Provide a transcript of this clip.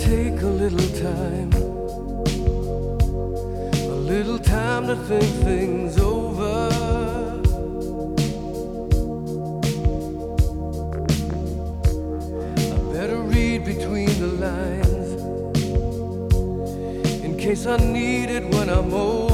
take a little time to think things over. I better read between the lines in case I need it when I'm old.